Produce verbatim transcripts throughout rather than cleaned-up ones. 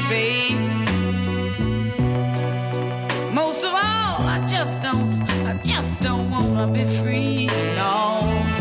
babe. Most of all, I just don't, I just don't wanna be free, no.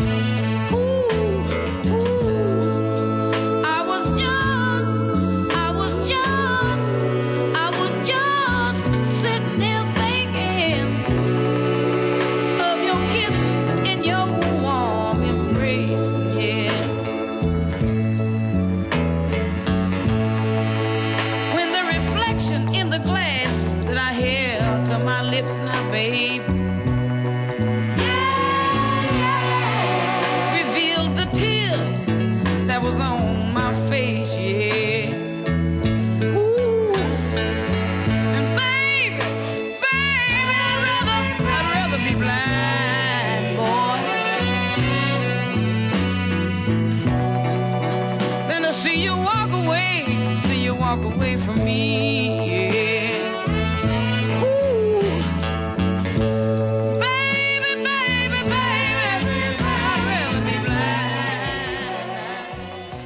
Walk away from me, yeah. Ooh. Baby, baby, baby, I'd rather be blind.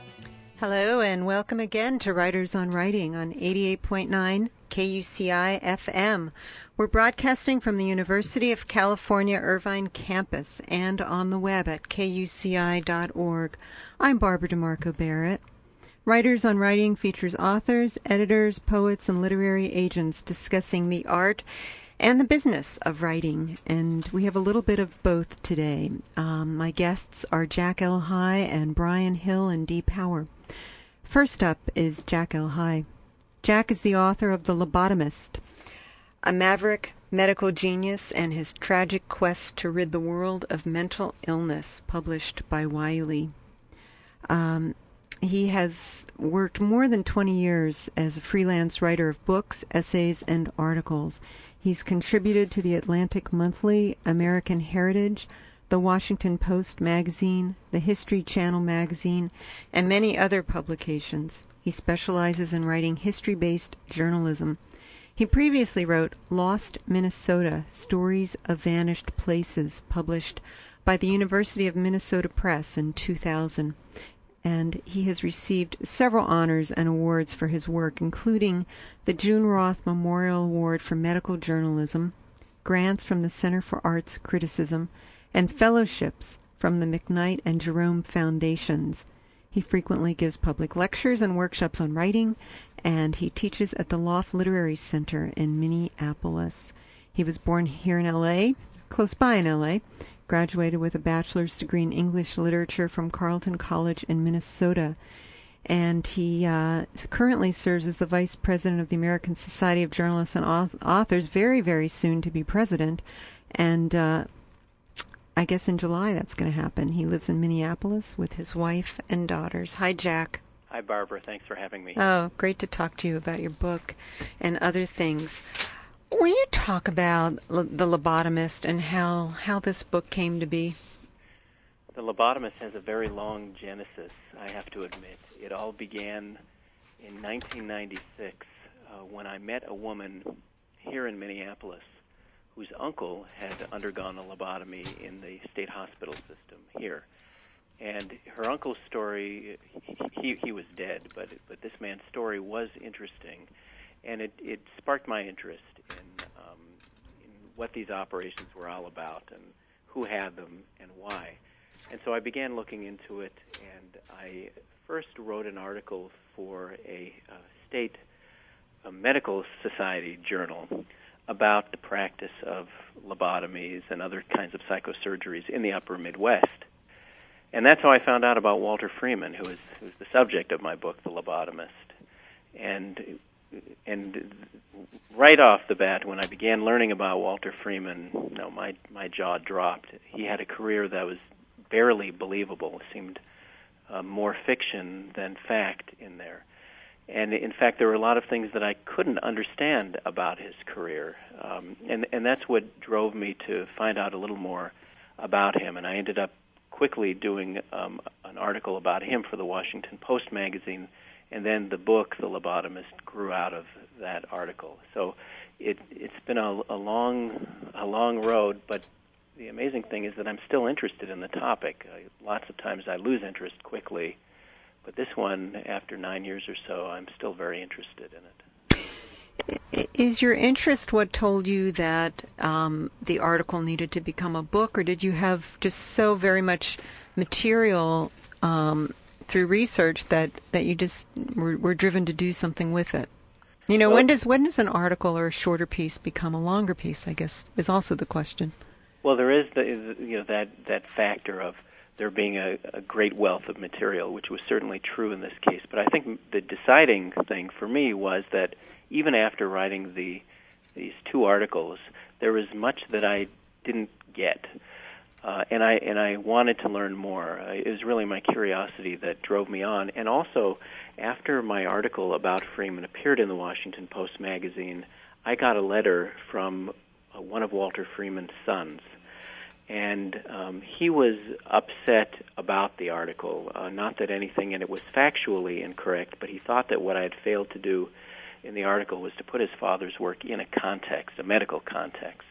Hello and welcome again to Writers on Writing on eighty-eight point nine K U C I F M. We're broadcasting from the University of California Irvine campus and on the web at K U C I dot org. I'm Barbara DeMarco Barrett. Writers on Writing features authors, editors, poets, and literary agents discussing the art and the business of writing, and we have a little bit of both today. Um, my guests are Jack L. High and Brian Hill and Dee Power. First up is Jack L. High. Jack is the author of The Lobotomist, a maverick medical genius and his tragic quest to rid the world of mental illness, published by Wiley. Um, He has worked more than twenty years as a freelance writer of books, essays, and articles. He's contributed to the Atlantic Monthly, American Heritage, the Washington Post magazine, the History Channel magazine, and many other publications. He specializes in writing history-based journalism. He previously wrote Lost Minnesota, Stories of Vanished Places, published by the University of Minnesota Press in two thousand. And he has received several honors and awards for his work, including the June Roth Memorial Award for Medical Journalism, grants from the Center for Arts Criticism, and fellowships from the McKnight and Jerome Foundations. He frequently gives public lectures and workshops on writing, and he teaches at the Loft Literary Center in Minneapolis. He was born here in L A, close by in L A, graduated with a bachelor's degree in English literature from Carleton College in Minnesota. And he uh, currently serves as the vice president of the American Society of Journalists and Authors, very, very soon to be president. And uh, I guess in July that's going to happen. He lives in Minneapolis with his wife and daughters. Hi, Jack. Hi, Barbara. Thanks for having me. Oh, great to talk to you about your book and other things. Will you talk about The Lobotomist and how, how this book came to be? The Lobotomist has a very long genesis, I have to admit. It all began in nineteen ninety-six uh, when I met a woman here in Minneapolis whose uncle had undergone a lobotomy in the state hospital system here. And her uncle's story, he, he was dead, but, but this man's story was interesting. And it, it sparked my interest in, um, in what these operations were all about and who had them and why. And so I began looking into it, and I first wrote an article for a uh, state a medical society journal about the practice of lobotomies and other kinds of psychosurgeries in the upper Midwest. And that's how I found out about Walter Freeman, who is who's the subject of my book, The Lobotomist. And And right off the bat, when I began learning about Walter Freeman, you know, my my jaw dropped. He had a career that was barely believable. It seemed uh, more fiction than fact in there. And in fact, there were a lot of things that I couldn't understand about his career. Um, and, and that's what drove me to find out a little more about him. And I ended up quickly doing um, an article about him for the Washington Post magazine. And then the book, The Lobotomist, grew out of that article. So it, it's been a, a long, a long road. But the amazing thing is that I'm still interested in the topic. Uh, lots of times I lose interest quickly, But this one, after nine years or so, I'm still very interested in it. Is your interest what told you that um, the article needed to become a book, or did you have just so very much material um, through research that, that you just were, were driven to do something with it? You know, well, when does when does an article or a shorter piece become a longer piece, I guess, is also the question. Well, there is the, you know that, that factor of there being a, a great wealth of material, which was certainly true in this case. But I think the deciding thing for me was that even after writing the these two articles, there was much that I didn't get, uh, and I and I wanted to learn more. Uh, it was really my curiosity that drove me on, and also after my article about Freeman appeared in the Washington Post magazine, I got a letter from uh, one of Walter Freeman's sons, and um, he was upset about the article. Uh, not that anything in it was factually incorrect, but he thought that what I had failed to do in the article was to put his father's work in a context, a medical context.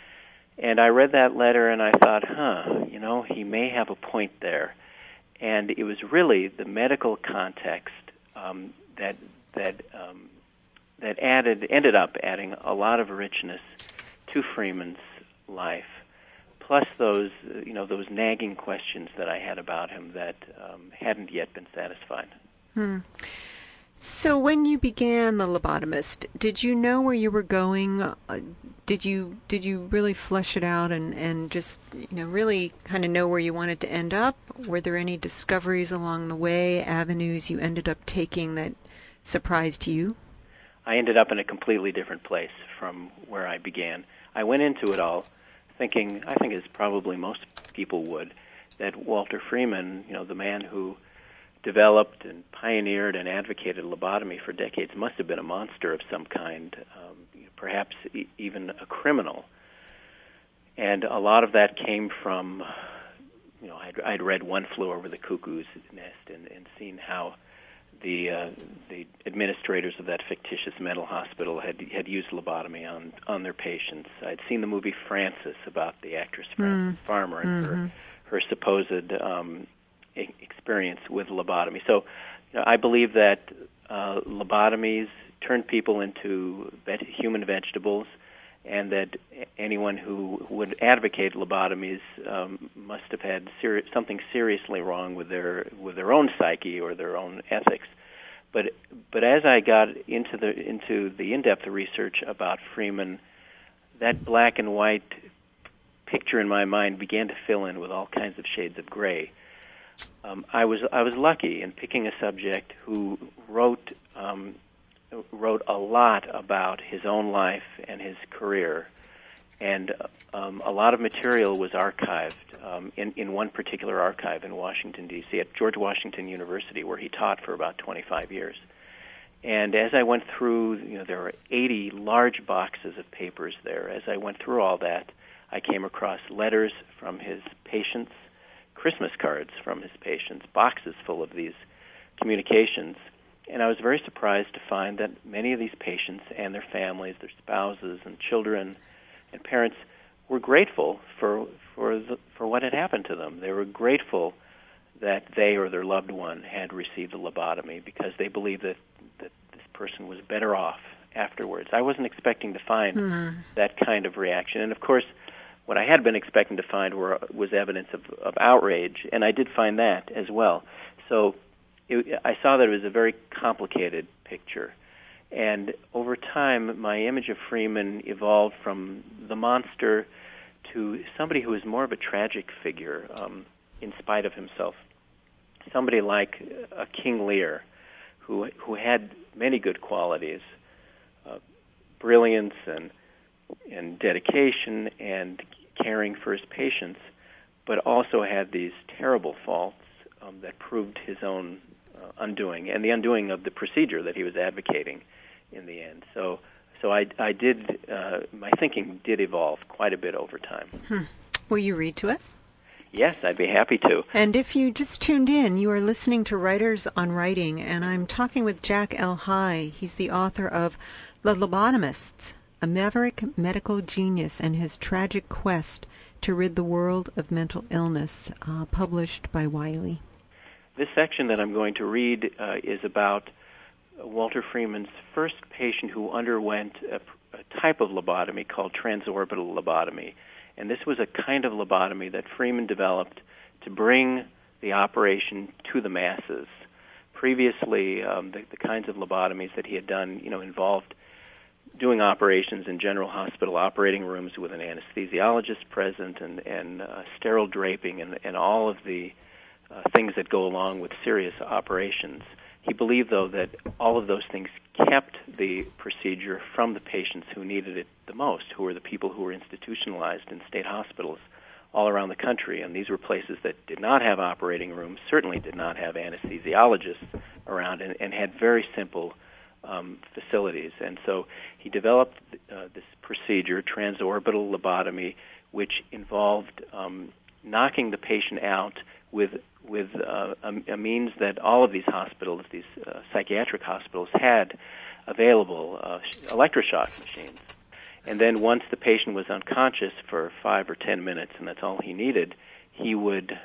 And I read that letter and I thought, huh, you know, he may have a point there. And it was really the medical context um, that that um, that added ended up adding a lot of richness to Freeman's life, plus those you know those nagging questions that I had about him that um, hadn't yet been satisfied. Hmm. So when you began The Lobotomist, did you know where you were going? Uh, did you did you really flesh it out and, and just you know really kind of know where you wanted to end up? Were there any discoveries along the way, avenues you ended up taking that surprised you? I ended up in a completely different place from where I began. I went into it all thinking, I think as probably most people would, that Walter Freeman, you know, the man who developed and pioneered and advocated lobotomy for decades, must have been a monster of some kind, um, perhaps e- even a criminal. And a lot of that came from, you know, I'd, I'd read One Flew Over the Cuckoo's Nest and, and seen how the uh, the administrators of that fictitious mental hospital had had used lobotomy on, on their patients. I'd seen the movie Frances about the actress Frances mm. Farmer and mm-hmm. her her supposed um, experience with lobotomy. So you know, I believe that uh, lobotomies turn people into vet- human vegetables, and that anyone who would advocate lobotomies um, must have had seri- something seriously wrong with their with their own psyche or their own ethics. But but as I got into the into the in-depth research about Freeman, that black and white picture in my mind began to fill in with all kinds of shades of gray. Um, I was I was lucky in picking a subject who wrote um, wrote a lot about his own life and his career, and um, a lot of material was archived um, in in one particular archive in Washington D C at George Washington University, where he taught for about twenty-five years. And as I went through, you know, there were eighty large boxes of papers there. As I went through all that, I came across letters from his patients, Christmas cards from his patients, boxes full of these communications. And I was very surprised to find that many of these patients and their families, their spouses and children and parents were grateful for for the, for what had happened to them. They were grateful that they or their loved one had received a lobotomy because they believed that, that this person was better off afterwards. I wasn't expecting to find mm-hmm. that kind of reaction. And, of course, what I had been expecting to find were, was evidence of, of outrage, and I did find that as well. So it, I saw that it was a very complicated picture. And over time, my image of Freeman evolved from the monster to somebody who was more of a tragic figure um, in spite of himself. Somebody like a King Lear, who who had many good qualities, uh, brilliance and and dedication and caring for his patients, but also had these terrible faults um, that proved his own uh, undoing and the undoing of the procedure that he was advocating in the end. So, so I, I did, uh, my thinking did evolve quite a bit over time. Hmm. Will you read to us? Yes, I'd be happy to. And if you just tuned in, you are listening to Writers on Writing, and I'm talking with Jack L. High. He's the author of The Lobotomist, a maverick medical genius and his tragic quest to rid the world of mental illness, uh, published by Wiley. This section that I'm going to read uh, is about Walter Freeman's first patient who underwent a, a type of lobotomy called transorbital lobotomy. And this was a kind of lobotomy that Freeman developed to bring the operation to the masses. Previously, um, the, the kinds of lobotomies that he had done, you know, involved doing operations in general hospital operating rooms with an anesthesiologist present and, and uh, sterile draping and, and all of the uh, things that go along with serious operations. He believed, though, that all of those things kept the procedure from the patients who needed it the most, who were the people who were institutionalized in state hospitals all around the country. And these were places that did not have operating rooms, certainly did not have anesthesiologists around, and, and had very simple um, facilities. And so he developed uh, this procedure, transorbital lobotomy, which involved um, knocking the patient out with with uh, a, a means that all of these hospitals, these uh, psychiatric hospitals, had available, uh, electroshock machines. And then once the patient was unconscious for five or ten minutes, and that's all he needed, he would,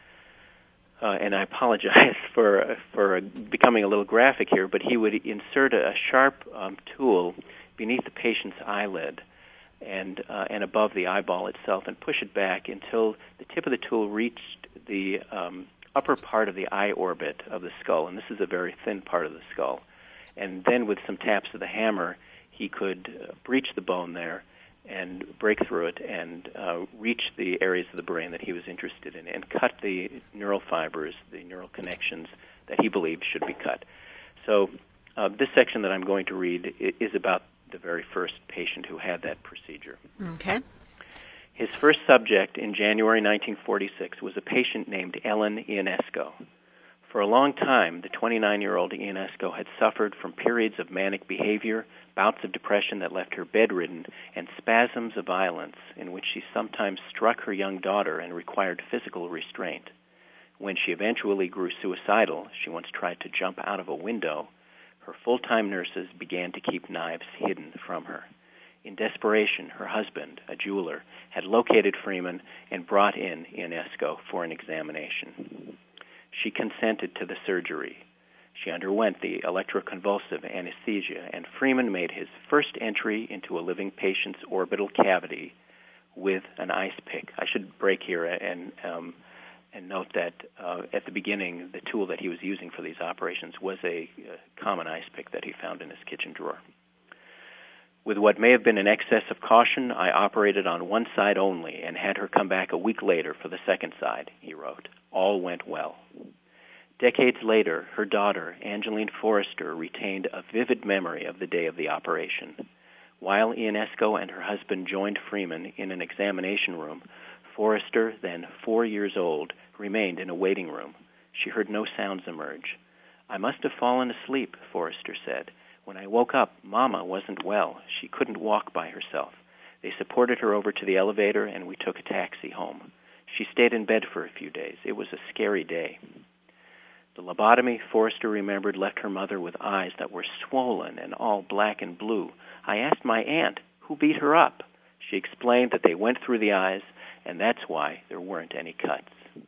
uh, and I apologize for for becoming a little graphic here, but he would insert a, a sharp um, tool beneath the patient's eyelid and uh, and above the eyeball itself, and push it back until the tip of the tool reached the um, upper part of the eye orbit of the skull, and this is a very thin part of the skull. And then with some taps of the hammer, he could uh, breach the bone there and break through it and uh, reach the areas of the brain that he was interested in and cut the neural fibers, the neural connections that he believed should be cut. So uh, this section that I'm going to read is about the very first patient who had that procedure. Okay. His first subject in January nineteen forty-six was a patient named Ellen Ionesco. For a long time, the twenty-nine-year-old Ionesco had suffered from periods of manic behavior, bouts of depression that left her bedridden, and spasms of violence in which she sometimes struck her young daughter and required physical restraint. When she eventually grew suicidal, she once tried to jump out of a window. Her full-time nurses began to keep knives hidden from her. In desperation, her husband, a jeweler, had located Freeman and brought in Ionesco for an examination. She consented to the surgery. She underwent the electroconvulsive anesthesia, and Freeman made his first entry into a living patient's orbital cavity with an ice pick. I should break here and um, and note that uh, at the beginning, the tool that he was using for these operations was a, a common ice pick that he found in his kitchen drawer. With what may have been an excess of caution, I operated on one side only and had her come back a week later for the second side, he wrote. All went well. Decades later, her daughter, Angeline Forrester, retained a vivid memory of the day of the operation. While Ionesco and her husband joined Freeman in an examination room, Forrester, then four years old, remained in a waiting room. She heard no sounds emerge. I must have fallen asleep, Forrester said. When I woke up, Mama wasn't well. She couldn't walk by herself. They supported her over to the elevator, and we took a taxi home. She stayed in bed for a few days. It was a scary day. The lobotomy, Forrester remembered, left her mother with eyes that were swollen and all black and blue. I asked my aunt, who beat her up? She explained that they went through the eyes, and that's why there weren't any cuts.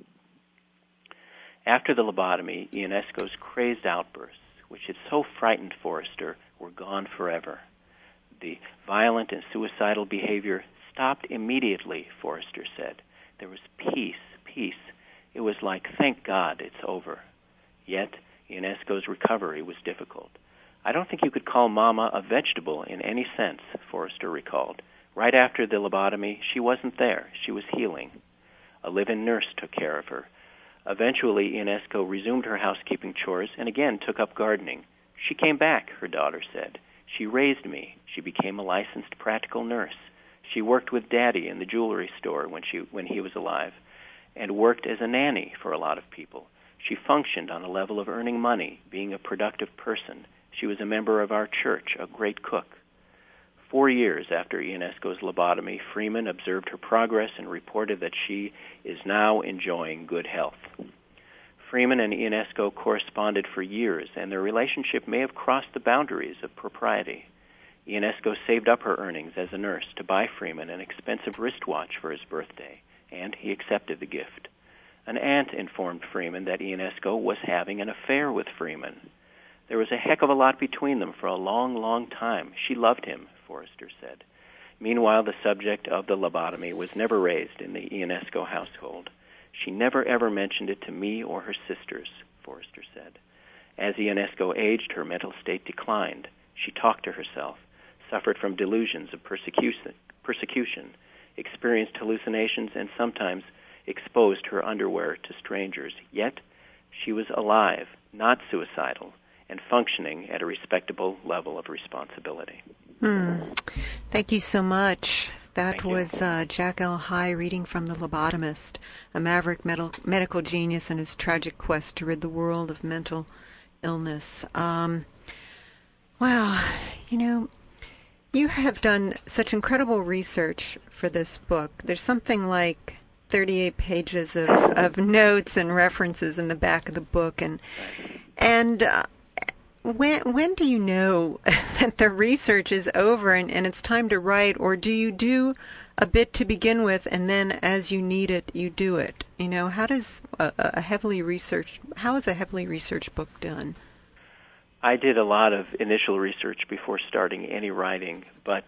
After the lobotomy, Ionesco's crazed outbursts, which had so frightened Forrester, were gone forever. The violent and suicidal behavior stopped immediately, Forrester said. There was peace, peace. It was like, thank God, it's over. Yet, Ionesco's recovery was difficult. I don't think you could call Mama a vegetable in any sense, Forrester recalled. Right after the lobotomy, she wasn't there. She was healing. A live-in nurse took care of her. Eventually, Ionesco resumed her housekeeping chores and again took up gardening. She came back, her daughter said. She raised me. She became a licensed practical nurse. She worked with Daddy in the jewelry store when she when he was alive, and worked as a nanny for a lot of people. She functioned on a level of earning money, being a productive person. She was a member of our church, a great cook. Four years after Ionesco's lobotomy, Freeman observed her progress and reported that she is now enjoying good health. Freeman and Ionesco corresponded for years, and their relationship may have crossed the boundaries of propriety. Ionesco saved up her earnings as a nurse to buy Freeman an expensive wristwatch for his birthday, and he accepted the gift. An aunt informed Freeman that Ionesco was having an affair with Freeman. There was a heck of a lot between them for a long, long time. She loved him, Forrester said. Meanwhile, the subject of the lobotomy was never raised in the Ionesco household. She never ever mentioned it to me or her sisters, Forrester said. As Ionesco aged, her mental state declined. She talked to herself, suffered from delusions of persecution, persecution, experienced hallucinations, and sometimes exposed her underwear to strangers. Yet, she was alive, not suicidal, and functioning at a respectable level of responsibility. Hmm. Thank you so much. That Thank was uh, Jack L. High reading from The Lobotomist, a maverick med- medical genius and his tragic quest to rid the world of mental illness. Um, wow, you know, you have done such incredible research for this book. There's something like thirty-eight pages of, of notes and references in the back of the book, and and uh, when when do you know that the research is over and, and it's time to write, or do you do a bit to begin with and then as you need it you do it? You know, how does a, a heavily researched how is a heavily researched book done? I did a lot of initial research before starting any writing, but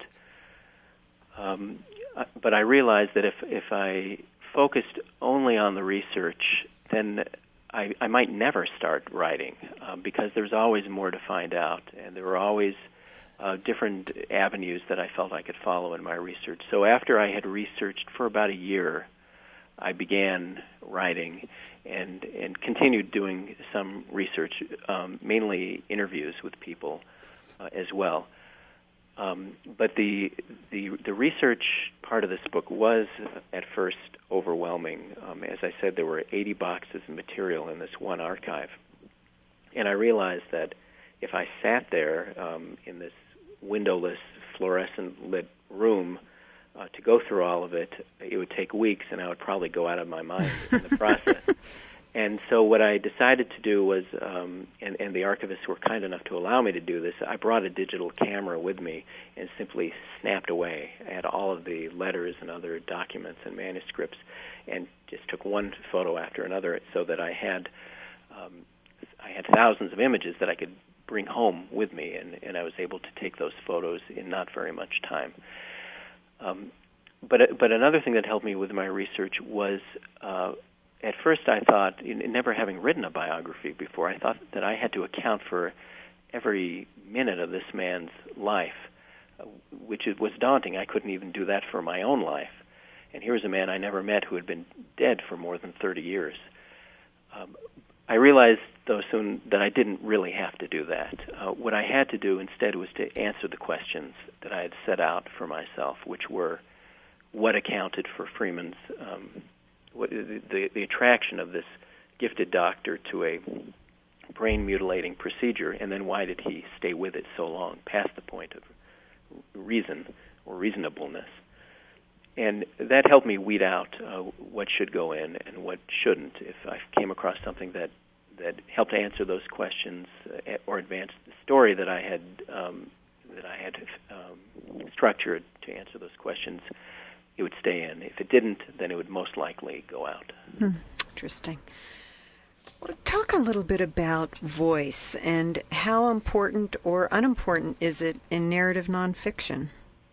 um, but I realized that if if I focused only on the research, then I, I might never start writing uh, because there's always more to find out, and there were always uh, different avenues that I felt I could follow in my research. So after I had researched for about a year, I began writing and and continued doing some research, um, mainly interviews with people uh, as well. Um, but the, the the research part of this book was at first overwhelming. Um, as I said, there were eighty boxes of material in this one archive, and I realized that if I sat there um, in this windowless, fluorescent lit room uh, to go through all of it, it would take weeks, and I would probably go out of my mind in the process. And so what I decided to do was, um, and, and the archivists were kind enough to allow me to do this, I brought a digital camera with me and simply snapped away at all of the letters and other documents and manuscripts and just took one photo after another so that I had um, I had thousands of images that I could bring home with me, and, and I was able to take those photos in not very much time. Um, but, but another thing that helped me with my research was uh, at first I thought, never having written a biography before, I thought that I had to account for every minute of this man's life, which was daunting. I couldn't even do that for my own life. And here was a man I never met who had been dead for more than thirty years. Um, I realized, though, soon that I didn't really have to do that. Uh, what I had to do instead was to answer the questions that I had set out for myself, which were what accounted for Freeman's um, What, the, the attraction of this gifted doctor to a brain-mutilating procedure, and then why did he stay with it so long, past the point of reason or reasonableness. And that helped me weed out uh, what should go in and what shouldn't. If I came across something that, that helped answer those questions uh, or advance the story that I had um, that I had um, structured to answer those questions, it would stay in. If it didn't, then it would most likely go out. Hmm. Interesting. Well, talk a little bit about voice and how important or unimportant is it in narrative nonfiction?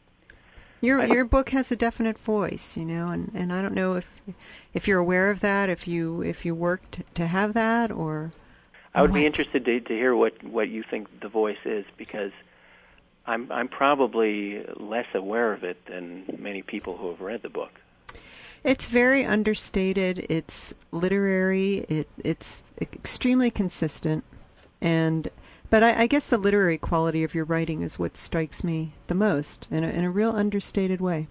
Your I, your book has a definite voice, you know, and, and I don't know if if you're aware of that, if you if you worked to have that, or. I would what? be interested to, to hear what, what you think the voice is, because I'm I'm probably less aware of it than many people who have read the book. It's very understated. It's literary. It it's extremely consistent, and but I, I guess the literary quality of your writing is what strikes me the most, in a, in a real understated way.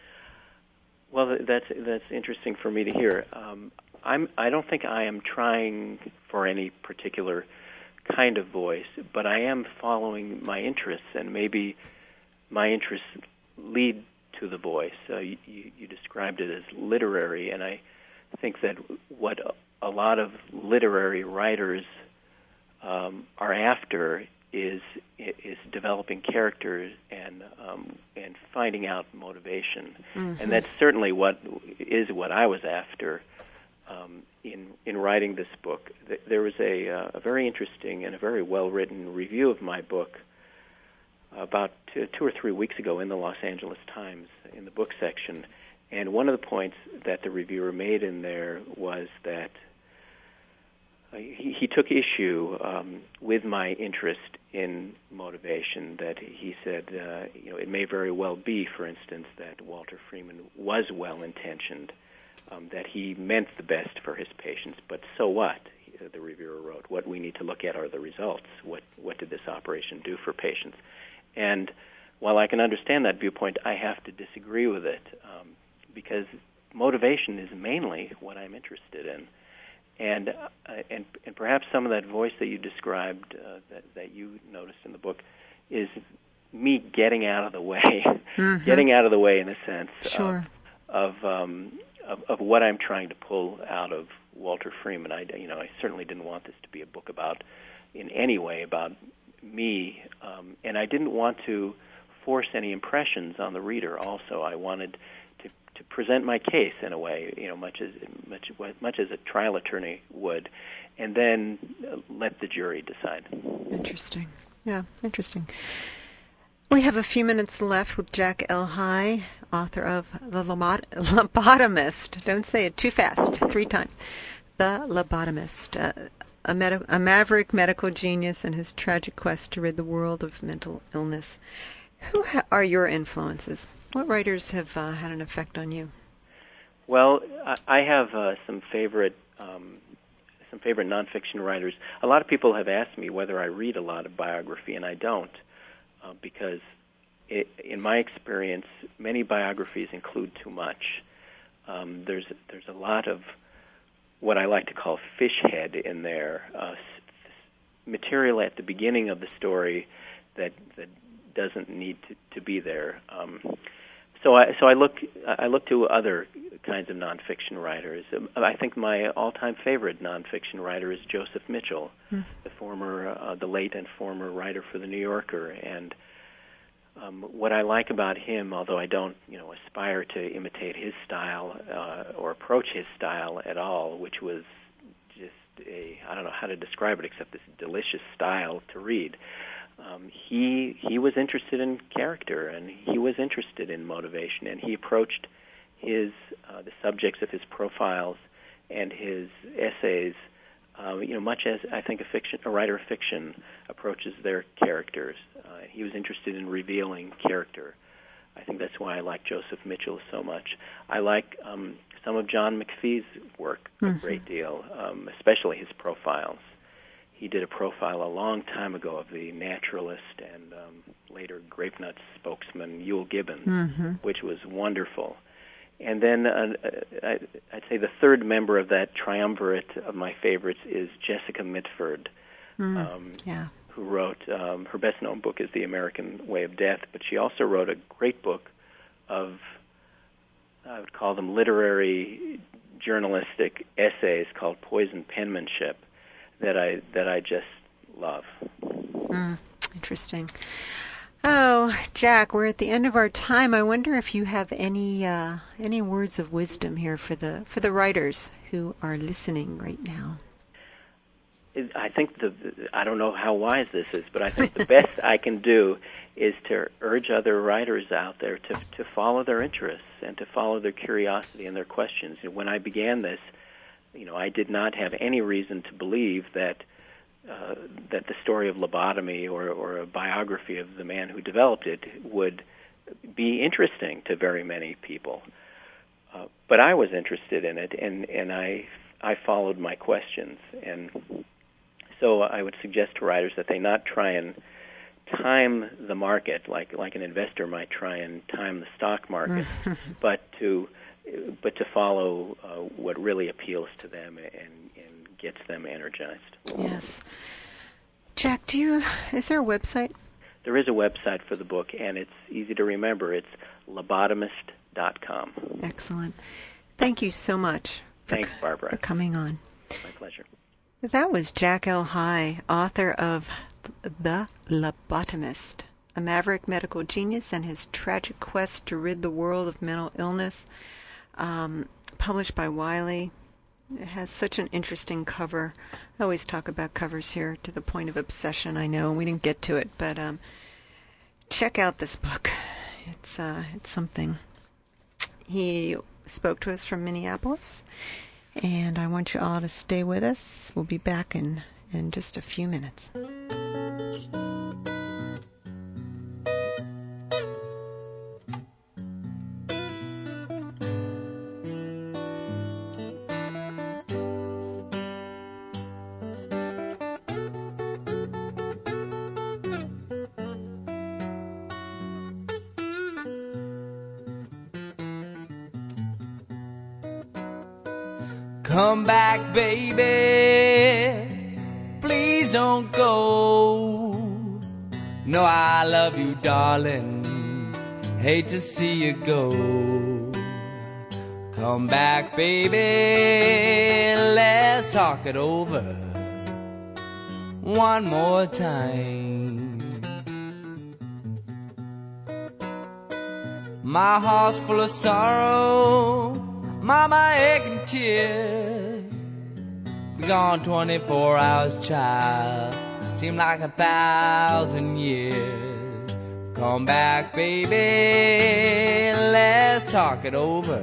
Well, that's that's interesting for me to hear. Um, I'm I don't think I am trying for any particular kind of voice, but I am following my interests, and maybe my interests lead to the voice. Uh, you, you described it as literary, and I think that what a lot of literary writers um, are after is is developing characters and um, and finding out motivation, mm-hmm. and that's certainly what is what I was after um, in in writing this book. Th- there was a, uh, a very interesting and a very well-written review of my book about two, two or three weeks ago in the Los Angeles Times in the book section. And one of the points that the reviewer made in there was that uh, he, he took issue um, with my interest in motivation, that he said, uh, you know, it may very well be, for instance, that Walter Freeman was well-intentioned, um, that he meant the best for his patients, but so what? The reviewer wrote, what we need to look at are the results. What, what did this operation do for patients? And while I can understand that viewpoint, I have to disagree with it, um, because motivation is mainly what I'm interested in. And, uh, and and perhaps some of that voice that you described, uh, that, that you noticed in the book, is me getting out of the way, mm-hmm. getting out of the way in a sense sure. of, of, um, of of what I'm trying to pull out of Walter Freeman. I, you know, I certainly didn't want this to be a book about, in any way, about me, um, and I didn't want to force any impressions on the reader. Also, I wanted to, to present my case in a way, you know, much as much much as a trial attorney would, and then let the jury decide. Interesting. Yeah, interesting. We have a few minutes left with Jack L. High, author of The Lobot- Lobotomist. Don't say it too fast, three times. The Lobotomist. Uh, A, med- a maverick medical genius and his tragic quest to rid the world of mental illness. Who ha- are your influences? What writers have uh, had an effect on you? Well, I have uh, some favorite um, some favorite nonfiction writers. A lot of people have asked me whether I read a lot of biography, and I don't, uh, because it, in my experience, many biographies include too much. Um, there's there's a lot of what I like to call fish head in there, uh, material at the beginning of the story that that doesn't need to, to be there. Um, so I so I look I look to other kinds of nonfiction writers. Um, I think my all-time favorite nonfiction writer is Joseph Mitchell, mm. the former uh, the late and former writer for the New Yorker. And Um, what I like about him, although I don't, you know, aspire to imitate his style uh, or approach his style at all, which was just a, I don't know how to describe it except this delicious style to read. Um, he he was interested in character, and he was interested in motivation, and he approached his uh, the subjects of his profiles and his essays, uh, you know, much as I think a fiction a writer of fiction approaches their characters. Uh, he was interested in revealing character. I think that's why I like Joseph Mitchell so much. I like um, some of John McPhee's work a mm-hmm. great deal, um, especially his profiles. He did a profile a long time ago of the naturalist and um, later Grape Nuts spokesman Yule Gibbon, mm-hmm. which was wonderful. And then uh, I'd say the third member of that triumvirate of my favorites is Jessica Mitford, mm, um, yeah. who wrote, um, her best-known book is The American Way of Death, but she also wrote a great book of, I would call them literary, journalistic essays called Poison Penmanship that I that I just love. Mm, interesting. Oh, Jack, we're at the end of our time. I wonder if you have any uh, any words of wisdom here for the for the writers who are listening right now. I think the I don't know how wise this is, but I think the best I can do is to urge other writers out there to to follow their interests and to follow their curiosity and their questions. When I began this, you know, I did not have any reason to believe that uh, that the story of lobotomy or, or a biography of the man who developed it would be interesting to very many people. Uh, but I was interested in it, and, and I I followed my questions. And so I would suggest to writers that they not try and time the market like like an investor might try and time the stock market, but to but to follow uh, what really appeals to them and, and gets them energized. Yes. Jack, do you is there a website? There is a website for the book, and it's easy to remember. It's lobotomist dot com. Excellent. Thank you so much. Thanks, for, Barbara. For coming on. My pleasure. That was Jack L. High, author of The Lobotomist, a maverick medical genius and his tragic quest to rid the world of mental illness, um, published by Wiley. It has such an interesting cover. I always talk about covers here to the point of obsession. I know we didn't get to it, but um, check out this book. It's uh, it's something. He spoke to us from Minneapolis, and I want you all to stay with us. We'll be back in, in just a few minutes. Come back, baby, please don't go. No, I love you, darling, hate to see you go. Come back, baby, let's talk it over one more time. My heart's full of sorrow, mama aching tears. Be gone twenty-four hours, child, seem like a thousand years. Come back, baby, let's talk it over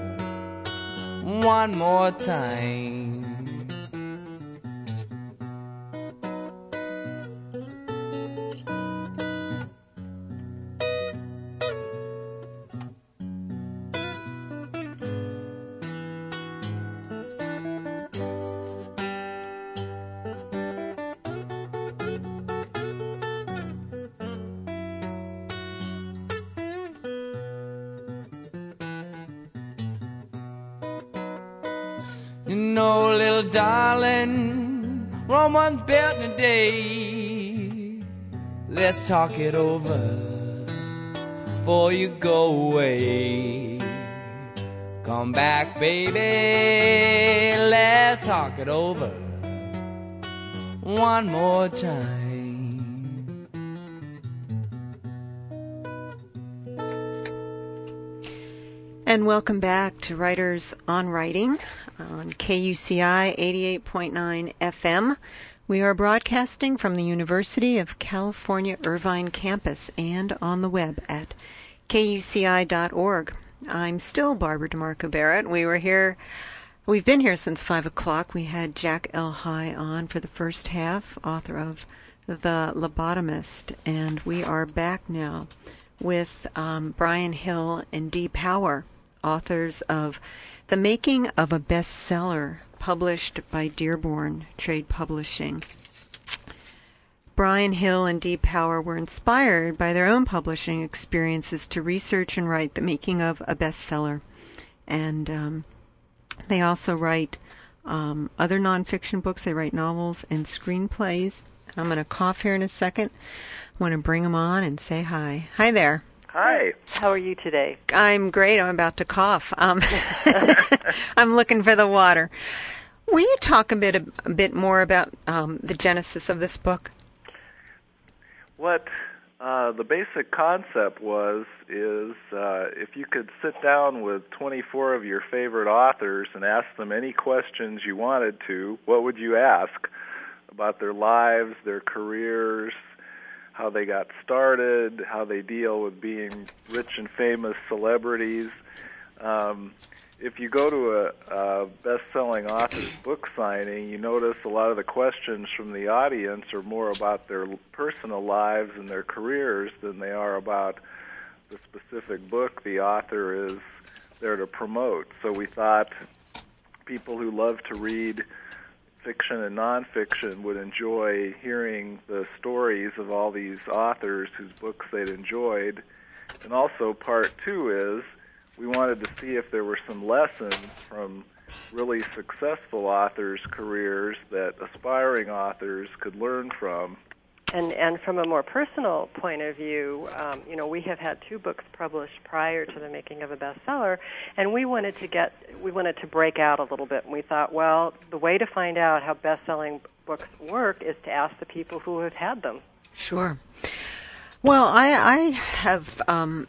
one more time. You know, little darling, Rome wasn't built in a day. Let's talk it over before you go away. Come back, baby, let's talk it over one more time. And welcome back to Writers on Writing on K U C I eighty-eight point nine F M. We are broadcasting from the University of California Irvine campus and on the web at K U C I dot org. I'm still Barbara DeMarco Barrett. We were here, we've been here since five o'clock. We had Jack L. High on for the first half, author of The Lobotomist, and we are back now with um, Brian Hill and Dee Power, authors of The Making of a Bestseller, published by Dearborn Trade Publishing. Brian Hill and Dee Power were inspired by their own publishing experiences to research and write the making of a bestseller. And um, they also write um, other nonfiction books. They write novels and screenplays. And I'm going to cough here in a second. I want to bring them on and say hi. Hi there. Hi. How are you today? I'm great. I'm about to cough. Um, I'm looking for the water. Will you talk a bit a bit more about um, the genesis of this book? What uh, the basic concept was is uh, if you could sit down with twenty-four of your favorite authors and ask them any questions you wanted to, what would you ask about their lives, their careers, how they got started, how they deal with being rich and famous celebrities. Um, if you go to a, a best-selling author's book signing, you notice a lot of the questions from the audience are more about their personal lives and their careers than they are about the specific book the author is there to promote. So we thought people who love to read fiction and nonfiction would enjoy hearing the stories of all these authors whose books they'd enjoyed. And also part two is we wanted to see if there were some lessons from really successful authors' careers that aspiring authors could learn from. And and from a more personal point of view, um, you know, we have had two books published prior to the making of a bestseller, and we wanted to get we wanted to break out a little bit. And we thought, well, the way to find out how best-selling books work is to ask the people who have had them. Sure. Well, I I have um,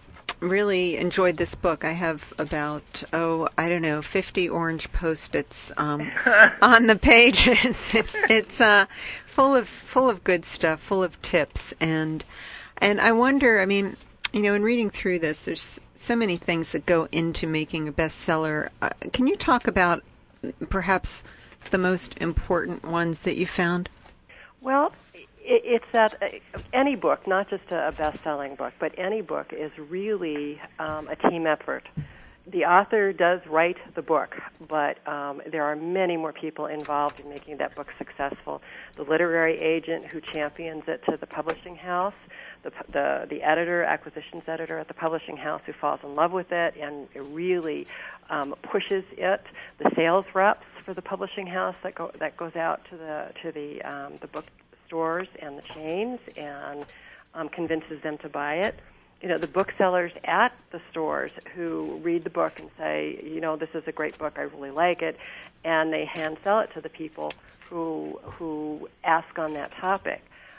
really enjoyed this book. I have about, oh, I don't know, fifty orange Post-its um, on the pages. It's it's uh, full of full of good stuff, full of tips, and and I wonder. I mean, you know, in reading through this, there's so many things that go into making a bestseller. Uh, can you talk about perhaps the most important ones that you found? Well, it's that any book, not just a best-selling book, but any book is really um, a team effort. The author does write the book, but um, there are many more people involved in making that book successful. The literary agent who champions it to the publishing house, the the, the editor, acquisitions editor at the publishing house who falls in love with it and it really um, pushes it, the sales reps for the publishing house that go that goes out to the to the um, the book stores and the chains and um, convinces them to buy it. You know, the booksellers at the stores who read the book and say, you know, this is a great book, I really like it, and they hand sell it to the people who who ask on that topic.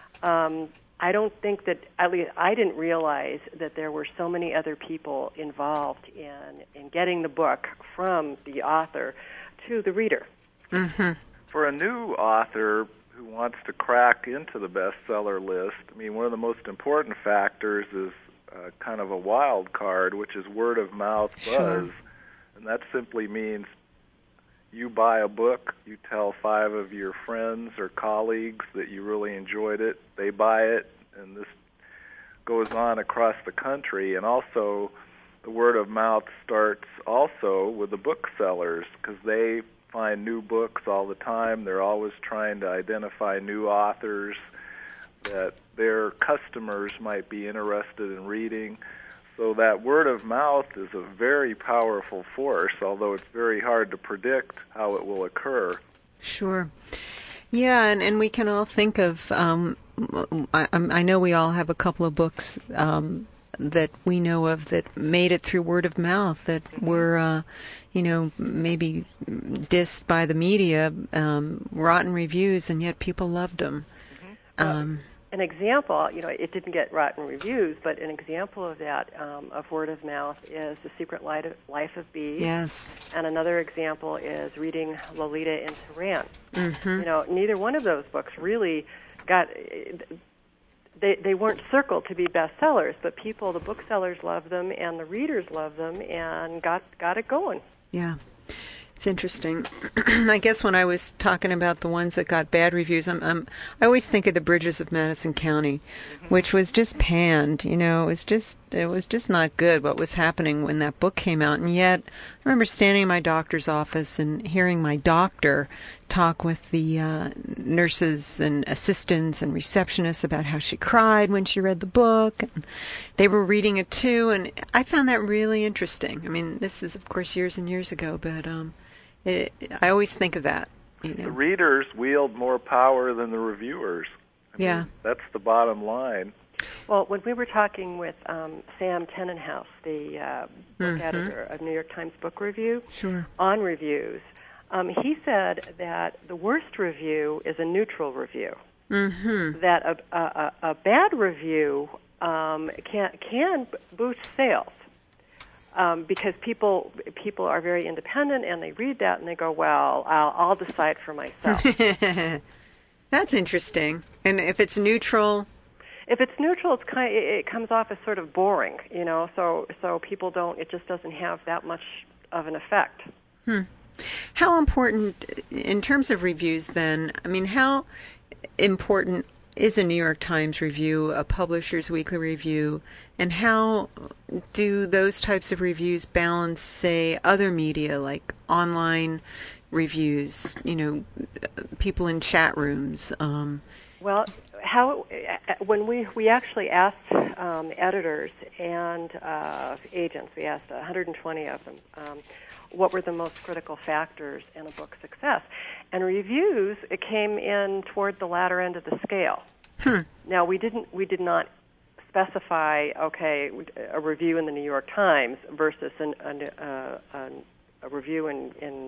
Um, I don't think that, at least I didn't realize that there were so many other people involved in, in getting the book from the author to the reader. Mm-hmm. For a new author who wants to crack into the bestseller list, I mean, one of the most important factors is uh, kind of a wild card, which is word of mouth buzz. Sure. And that simply means you buy a book, you tell five of your friends or colleagues that you really enjoyed it, they buy it, and this goes on across the country. And also, the word of mouth starts also with the booksellers, because they find new books all the time. They're always trying to identify new authors that their customers might be interested in reading. So that word of mouth is a very powerful force, although it's very hard to predict how it will occur. Sure. Yeah, and, and we can all think of, um, I, I know we all have a couple of books um, that we know of that made it through word of mouth, that mm-hmm. were, uh, you know, maybe dissed by the media, um, rotten reviews, and yet people loved them. Mm-hmm. Um, well, an example, you know, it didn't get rotten reviews, but an example of that, um, of word of mouth, is The Secret Life of Bees. Yes. And another example is reading Lolita in Tehran. Mm-hmm. You know, neither one of those books really got... They they weren't circled to be bestsellers, but people, the booksellers loved them, and the readers loved them, and got got it going. Yeah, it's interesting. I guess when I was talking about the ones that got bad reviews, I'm, I'm I always think of The Bridges of Madison County, mm-hmm. which was just panned. You know, it was just it was just not good what was happening when that book came out. And yet, I remember standing in my doctor's office and hearing my doctor talk with the uh, nurses and assistants and receptionists about how she cried when she read the book. And they were reading it too, and I found that really interesting. I mean, this is, of course, years and years ago, but um, it, I always think of that. You know. The readers wield more power than the reviewers. I yeah. mean, that's the bottom line. Well, when we were talking with um, Sam Tenenhouse, the uh, book mm-hmm. editor of New York Times Book Review, sure. on reviews, Um, he said that the worst review is a neutral review. Mm-hmm. That a, a, a bad review um, can can boost sales um, because people people are very independent and they read that and they go, well, I'll, I'll decide for myself. That's interesting. And if it's neutral, if it's neutral, it's kind of, it comes off as sort of boring, you know. So so people don't. It just doesn't have that much of an effect. Hmm. How important, in terms of reviews then, I mean, how important is a New York Times review, a Publisher's Weekly review, and how do those types of reviews balance, say, other media like online reviews, you know, people in chat rooms? Um, well, how when we we actually asked um, editors and uh, agents, we asked one hundred twenty of them, um, what were the most critical factors in a book's success, and reviews it came in toward the latter end of the scale. Hmm. Now we didn't we did not specify okay a review in the New York Times versus an, an, uh, an, a review in, in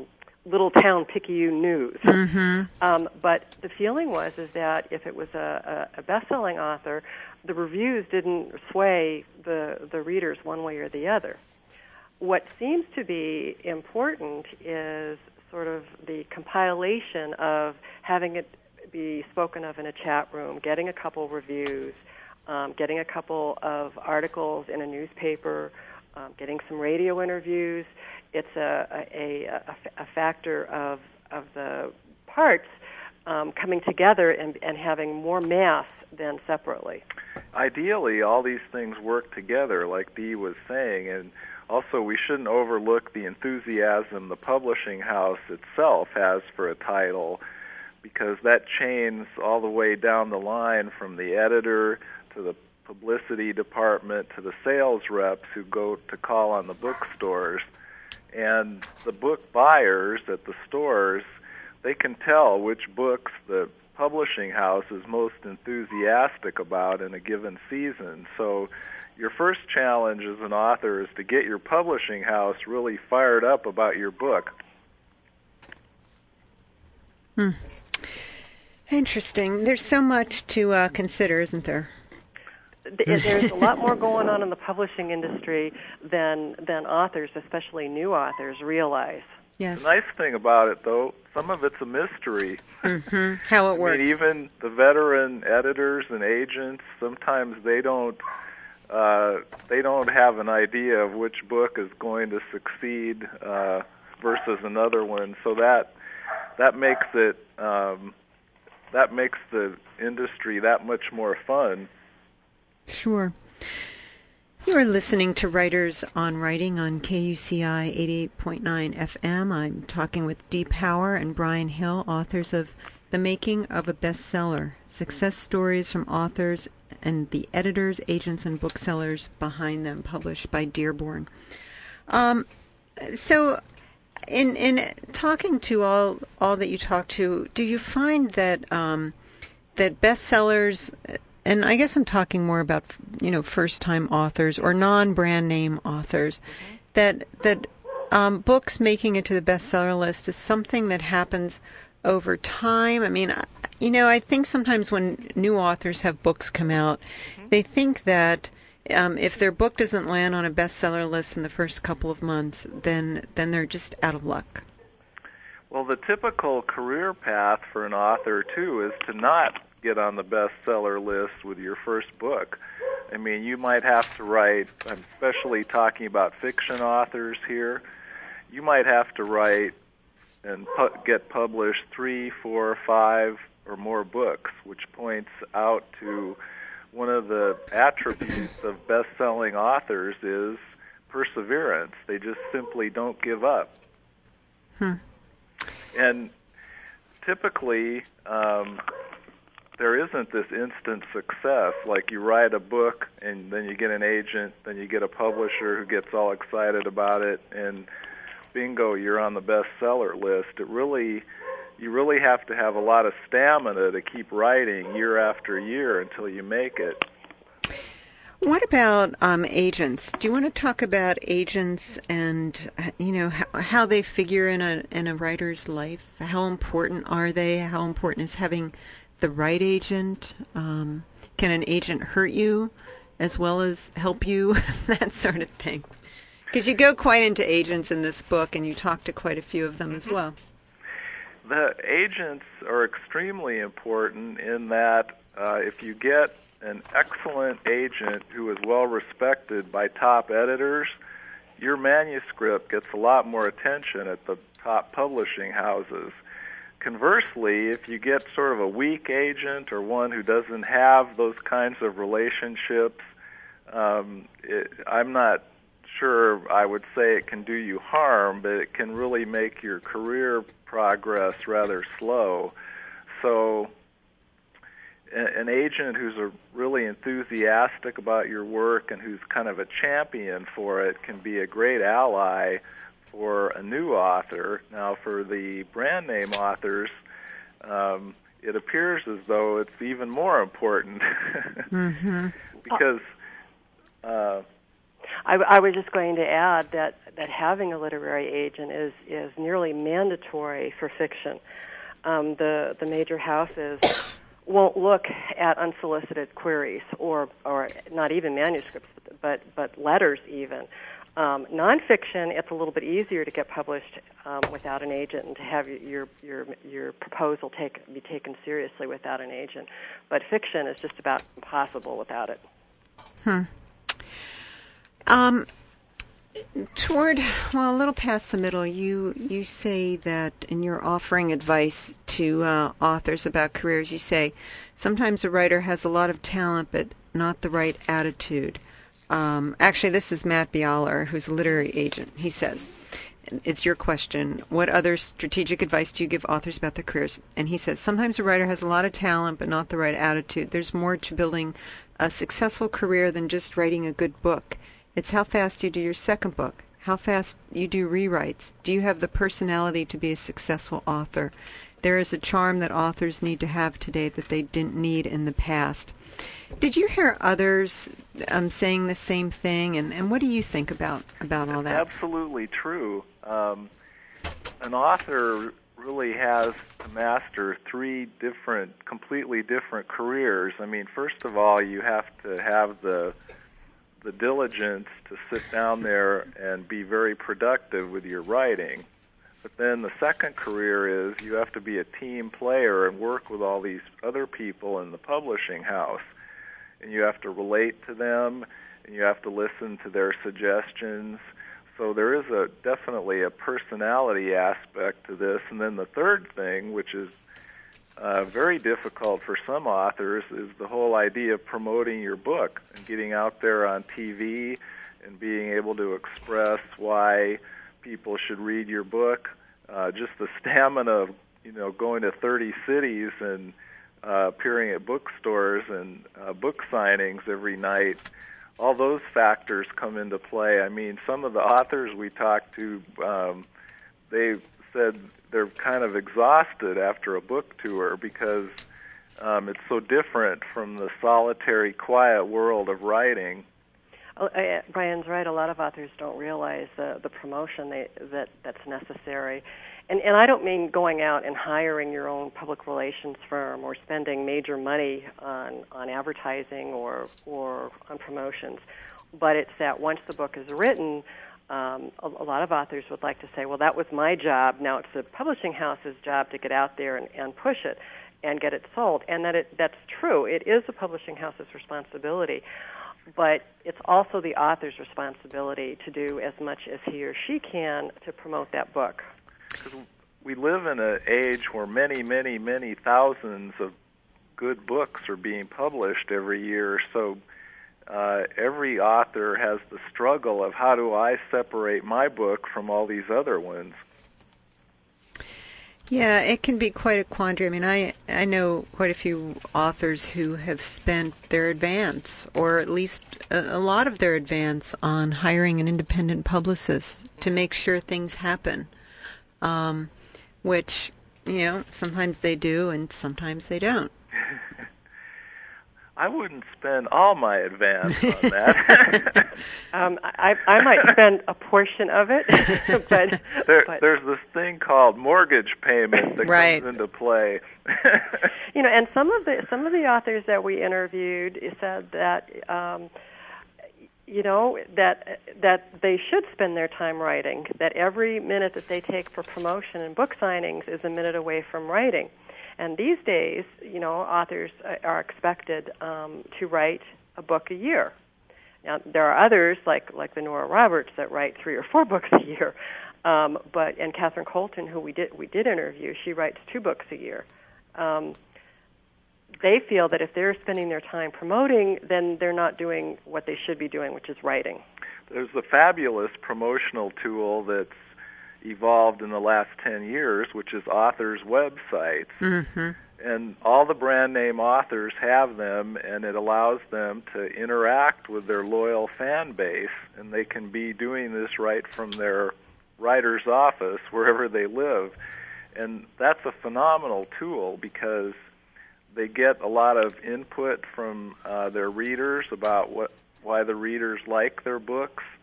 little town Picayune news. Mm-hmm. Um, but the feeling was is that if it was a, a, a best-selling author, the reviews didn't sway the, the readers one way or the other. What seems to be important is sort of the compilation of having it be spoken of in a chat room, getting a couple reviews, um, getting a couple of articles in a newspaper, um, getting some radio interviews. It's a, a, a, a factor of, of the parts um, coming together and, and having more mass than separately. Ideally, all these things work together, like Dee was saying, and also we shouldn't overlook the enthusiasm the publishing house itself has for a title, because that chains all the way down the line from the editor to the publicity department to the sales reps who go to call on the bookstores. And the book buyers at the stores, they can tell which books the publishing house is most enthusiastic about in a given season. So your first challenge as an author is to get your publishing house really fired up about your book. Hmm. Interesting. There's so much to uh, consider, isn't there? There's a lot more going on in the publishing industry than than authors, especially new authors, realize. Yes. The nice thing about it, though, some of it's a mystery. Mm-hmm. How it works. I mean, even the veteran editors and agents, sometimes they don't uh, they don't have an idea of which book is going to succeed uh, versus another one. So that that makes it um, that makes the industry that much more fun. Sure. You are listening to Writers on Writing on K U C I eighty-eight point nine F M. I'm talking with Dee Power and Brian Hill, authors of The Making of a Bestseller, Success Stories from Authors and the Editors, Agents, and Booksellers Behind Them, published by Dearborn. Um, so in in talking to all all that you talk to, do you find that um, that bestsellers, and I guess I'm talking more about, you know, first-time authors or non-brand name authors, mm-hmm. that that um, books making it to the bestseller list is something that happens over time? I mean, you know, I think sometimes when new authors have books come out, mm-hmm. they think that um, if their book doesn't land on a bestseller list in the first couple of months, then then they're just out of luck. Well, the typical career path for an author, too, is to not get on the bestseller list with your first book. I mean, you might have to write, I'm especially talking about fiction authors here, you might have to write and pu- get published three, four, five, or more books, which points out to one of the attributes of best-selling authors is perseverance. They just simply don't give up. Hmm. And typically, um, there isn't this instant success, like you write a book and then you get an agent, then you get a publisher who gets all excited about it, and bingo, you're on the bestseller list. It really, you really have to have a lot of stamina to keep writing year after year until you make it. What about um, agents? Do you want to talk about agents and, you know, how, how they figure in a in a writer's life? How important are they? How important is having the right agent? Um, can an agent hurt you as well as help you? That sort of thing. Because you go quite into agents in this book, and you talk to quite a few of them as well. The agents are extremely important in that uh, if you get an excellent agent who is well respected by top editors, your manuscript gets a lot more attention at the top publishing houses. Conversely, if you get sort of a weak agent or one who doesn't have those kinds of relationships, um, it, I'm not sure I would say it can do you harm, but it can really make your career progress rather slow. So an agent who's a really enthusiastic about your work and who's kind of a champion for it can be a great ally for a new author. Now, for the brand name authors, um, it appears as though it's even more important mm-hmm. because uh, I, I was just going to add that, that having a literary agent is, is nearly mandatory for fiction. Um, the the major houses won't look at unsolicited queries or or not even manuscripts, but but letters even. Um, nonfiction, it's a little bit easier to get published um, without an agent and to have your your your proposal take be taken seriously without an agent. But fiction is just about impossible without it. Hmm. Um. Toward, well, a little past the middle, you you say that in your offering advice to uh, authors about careers, you say sometimes a writer has a lot of talent but not the right attitude. Um, actually, this is Matt Bialer, who's a literary agent. He says, it's your question, what other strategic advice do you give authors about their careers? And he says, sometimes a writer has a lot of talent but not the right attitude. There's more to building a successful career than just writing a good book. It's how fast you do your second book, how fast you do rewrites. Do you have the personality to be a successful author? There is a charm that authors need to have today that they didn't need in the past. Did you hear others um, saying the same thing, and, and what do you think about, about all that? Absolutely true. Um, an author really has to master three different, completely different careers. I mean, first of all, you have to have the the diligence to sit down there and be very productive with your writing. But then the second career is you have to be a team player and work with all these other people in the publishing house. And you have to relate to them, and you have to listen to their suggestions. So there is a definitely a personality aspect to this. And then the third thing, which is Uh, very difficult for some authors, is the whole idea of promoting your book and getting out there on T V and being able to express why people should read your book. Uh, just the stamina of, you know, going to thirty cities and uh, appearing at bookstores and uh, book signings every night. All those factors come into play. I mean, some of the authors we talked to, um, they said they're kind of exhausted after a book tour because um, it's so different from the solitary, quiet world of writing. Oh, uh, Brian's right. A lot of authors don't realize the, the promotion they, that that's necessary. And, and I don't mean going out and hiring your own public relations firm or spending major money on, on advertising or, or on promotions. But it's that once the book is written, Um, a, a lot of authors would like to say, well, that was my job. Now it's the publishing house's job to get out there and, and push it and get it sold. And that it, that's true. It is the publishing house's responsibility. But it's also the author's responsibility to do as much as he or she can to promote that book. Because we live in an age where many, many, many thousands of good books are being published every year. So Uh, every author has the struggle of how do I separate my book from all these other ones. Yeah, it can be quite a quandary. I mean, I I know quite a few authors who have spent their advance, or at least a, a lot of their advance, on hiring an independent publicist to make sure things happen, um, which, you know, sometimes they do and sometimes they don't. I wouldn't spend all my advance on that. um, I, I might spend a portion of it, but, there, but there's this thing called mortgage payment that right. comes into play. You know, and some of the some of the authors that we interviewed said that, um, you know, that that they should spend their time writing. That every minute that they take for promotion and book signings is a minute away from writing. And these days, you know, authors are expected um, to write a book a year. Now, there are others, like like the Nora Roberts, that write three or four books a year. Um, but and Catherine Colton, who we did we did interview, she writes two books a year. Um, they feel that if they're spending their time promoting, then they're not doing what they should be doing, which is writing. There's a fabulous promotional tool that's evolved in the last ten years, which is authors' websites. Mm-hmm. And all the brand name authors have them, and it allows them to interact with their loyal fan base, and they can be doing this right from their writer's office, wherever they live. And that's a phenomenal tool because they get a lot of input from uh, their readers about what why the readers like their books,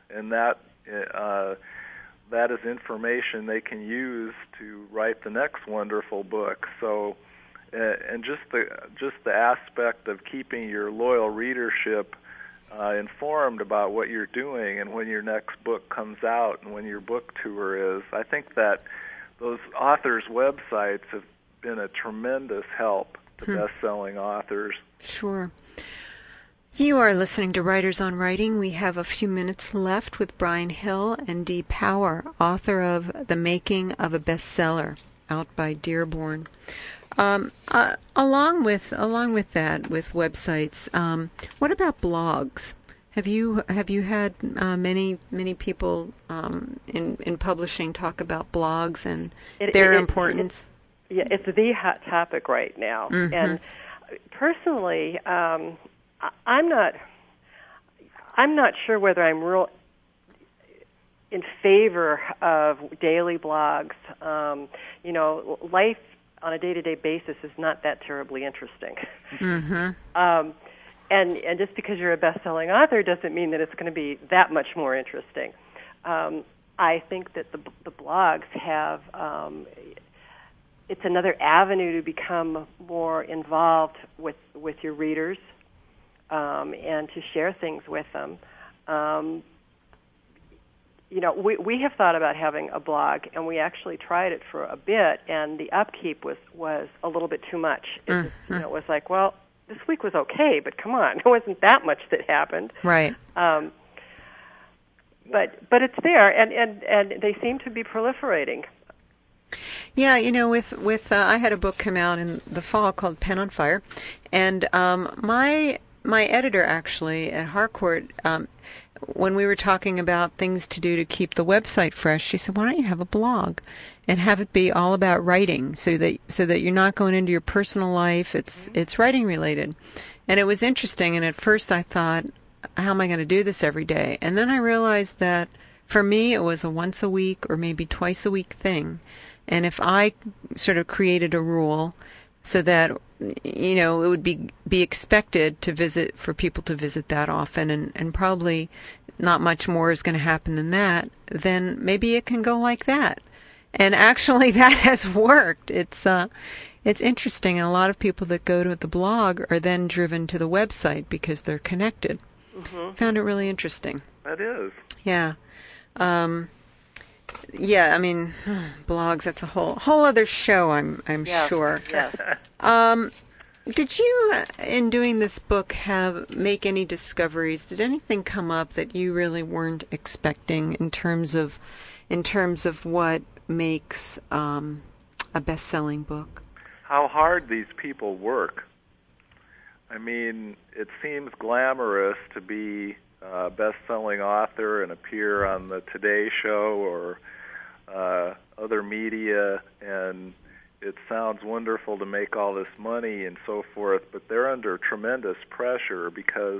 and that uh, that is information they can use to write the next wonderful book. So, uh, and just the just the aspect of keeping your loyal readership uh, informed about what you're doing and when your next book comes out and when your book tour is. I think that those authors' websites have been a tremendous help to hmm. best-selling authors. Sure. You are listening to Writers on Writing. We have a few minutes left with Brian Hill and Dee Power, author of The Making of a Bestseller, out by Dearborn. Um, uh, along with along with that, with websites, um, what about blogs? Have you have you had uh, many many people um, in in publishing talk about blogs and it, their it, importance? It, yeah, it's the hot topic right now, mm-hmm. and personally. Um, I'm not. I'm not sure whether I'm real in favor of daily blogs. Um, you know, life on a day-to-day basis is not that terribly interesting. Mm-hmm. um, and and just because you're a best-selling author doesn't mean that it's going to be that much more interesting. Um, I think that the the blogs have. Um, it's another avenue to become more involved with with your readers. Um, and to share things with them. Um, you know, we, we have thought about having a blog, and we actually tried it for a bit, and the upkeep was, was a little bit too much. It, mm-hmm. just, you know, it was like, well, this week was okay, but come on, there wasn't that much that happened. Right. Um, but but it's there, and, and, and they seem to be proliferating. Yeah, you know, with with uh, I had a book come out in the fall called Pen on Fire, and um, my my editor actually at Harcourt, um, when we were talking about things to do to keep the website fresh, she said, "Why don't you have a blog and have it be all about writing, so that so that you're not going into your personal life. It's it's writing related." And it was interesting. And at first I thought, "How am I going to do this every day?" And then I realized that for me it was a once a week or maybe twice a week thing. And if I sort of created a rule so that, you know, it would be be expected to visit, for people to visit that often, and, and probably not much more is going to happen than that, then maybe it can go like that. And actually that has worked. It's uh, it's interesting, and a lot of people that go to the blog are then driven to the website because they're connected. Mm-hmm. Found it really interesting. That is. Yeah. Um, yeah, I mean, blogs, that's a whole whole other show, I'm I'm yes, sure. Yes. Um, did you, in doing this book, have make any discoveries? Did anything come up that you really weren't expecting in terms of in terms of what makes um, a best-selling book? How hard these people work. I mean, it seems glamorous to be a best-selling author and appear on the Today Show or uh, other media, and it sounds wonderful to make all this money and so forth, but they're under tremendous pressure because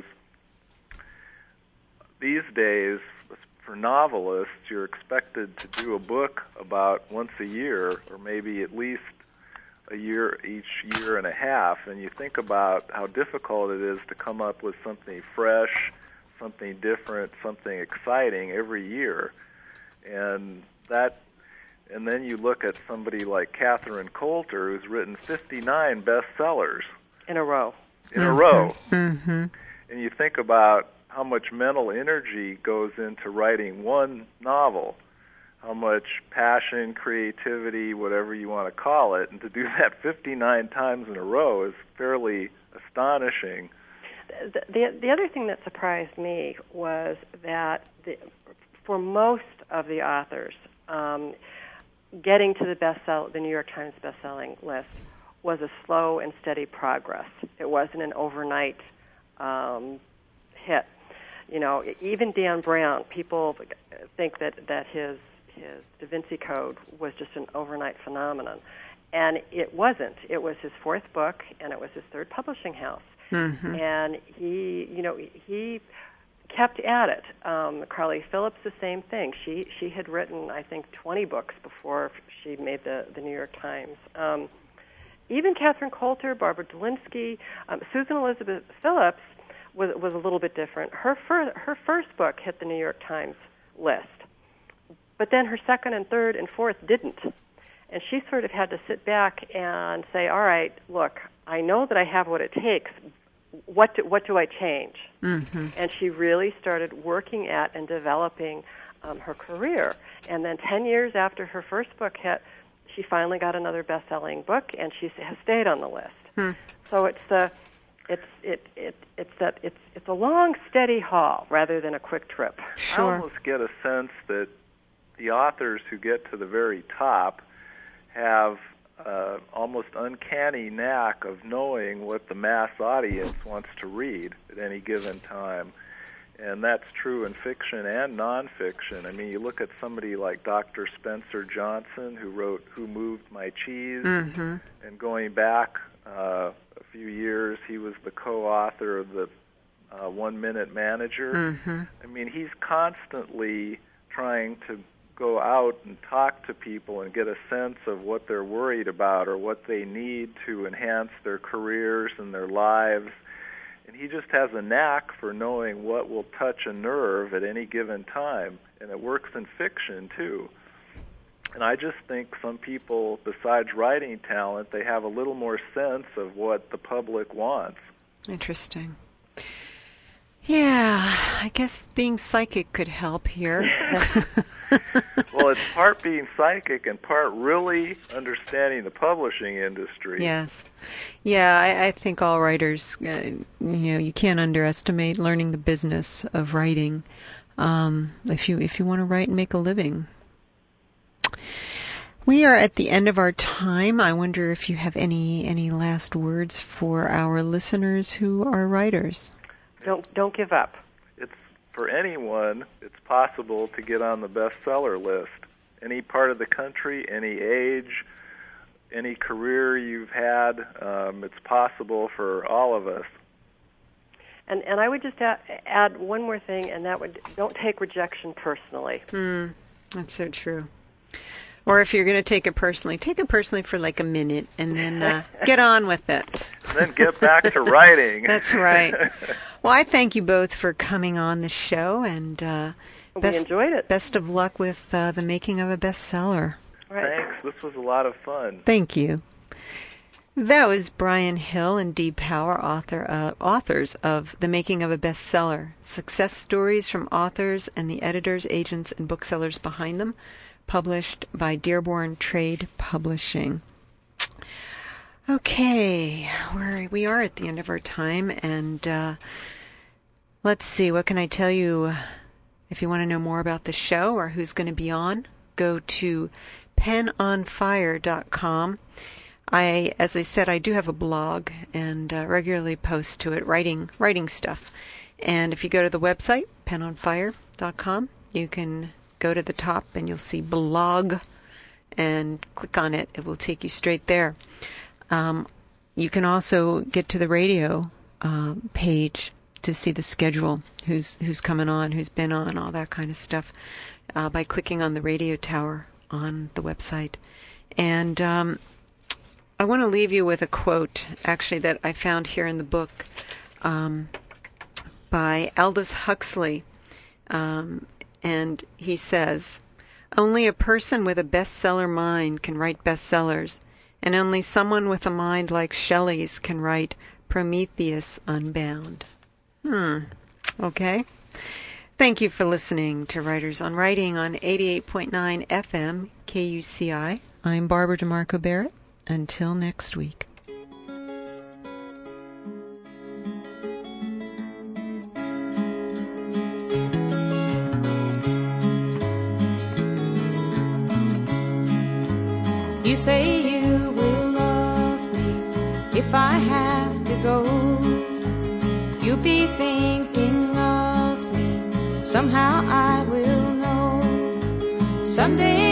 these days, for novelists, you're expected to do a book about once a year, or maybe at least a year each year and a half, and you think about how difficult it is to come up with something fresh, something different, something exciting every year. And that, and then you look at somebody like Catherine Coulter, who's written fifty-nine bestsellers in a row. In mm-hmm. a row. Mm-hmm. And you think about how much mental energy goes into writing one novel, how much passion, creativity, whatever you want to call it, and to do that fifty-nine times in a row is fairly astonishing. The, the, the other thing that surprised me was that the, for most of the authors, um, getting to the bestseller, the New York Times bestselling list was a slow and steady progress. It wasn't an overnight um, hit. You know, even Dan Brown, people think that, that his his Da Vinci Code was just an overnight phenomenon, and it wasn't. It was his fourth book, and it was his third publishing house. Mm-hmm. And he, you know, he kept at it. Um, Carly Phillips, the same thing. She she had written, I think, twenty books before she made the, the New York Times. Um, even Catherine Coulter, Barbara Delinsky, um, Susan Elizabeth Phillips was was a little bit different. Her fir- her first book hit the New York Times list, but then her second and third and fourth didn't. And she sort of had to sit back and say, all right, look, I know that I have what it takes. What do, what do I change? Mm-hmm. And she really started working at and developing um, her career. And then ten years after her first book hit, she finally got another best-selling book, and she has stayed on the list. Hmm. So it's the it's it, it it's that it's it's a long, steady haul rather than a quick trip. Sure. I almost get a sense that the authors who get to the very top have uh, almost uncanny knack of knowing what the mass audience wants to read at any given time. And that's true in fiction and nonfiction. I mean, you look at somebody like Doctor Spencer Johnson, who wrote Who Moved My Cheese, Mm-hmm. and going back uh, a few years, he was the co-author of the uh, One Minute Manager. Mm-hmm. I mean, he's constantly trying to go out and talk to people and get a sense of what they're worried about or what they need to enhance their careers and their lives. And he just has a knack for knowing what will touch a nerve at any given time. And it works in fiction, too. And I just think some people, besides writing talent, they have a little more sense of what the public wants. Interesting. Yeah, I guess being psychic could help here. Well, it's part being psychic and part really understanding the publishing industry. Yes. Yeah, I, I think all writers, uh, you know, you can't underestimate learning the business of writing um, if you if you want to write and make a living. We are at the end of our time. I wonder if you have any any last words for our listeners who are writers. Don't don't give up. It's for anyone, it's possible to get on the bestseller list. Any part of the country, any age, any career you've had, um, it's possible for all of us. And and I would just add, add one more thing, and that would don't take rejection personally. Mm, that's so true. Or if you're going to take it personally, take it personally for like a minute and then uh, get on with it. And then get back to writing. That's right. Well, I thank you both for coming on the show, and uh, best, we enjoyed it. Best of luck with uh, the making of a bestseller. Right. Thanks. This was a lot of fun. Thank you. That was Brian Hill and Dee Power, author, uh, authors of The Making of a Bestseller, success stories from authors and the editors, agents, and booksellers behind them, published by Dearborn Trade Publishing. Okay, we're, we are at the end of our time, and uh, let's see, what can I tell you? If you want to know more about the show or who's going to be on, go to pen on fire dot com. I, as I said, I do have a blog and uh, regularly post to it, writing writing stuff. And if you go to the website, pen on fire dot com, you can go to the top and you'll see blog and click on it. It will take you straight there. Um, you can also get to the radio uh, page to see the schedule, who's who's coming on, who's been on, all that kind of stuff, uh, by clicking on the radio tower on the website. And um, I want to leave you with a quote, actually, that I found here in the book um, by Aldous Huxley. Um, and he says, "Only a person with a bestseller mind can write bestsellers, and only someone with a mind like Shelley's can write Prometheus Unbound." Hmm. Okay. Thank you for listening to Writers on Writing on eighty-eight point nine F M K U C I. I'm Barbara DeMarco Barrett. Until next week. You say you will love me if I have to go. You'll be thinking of me, somehow I will know. Someday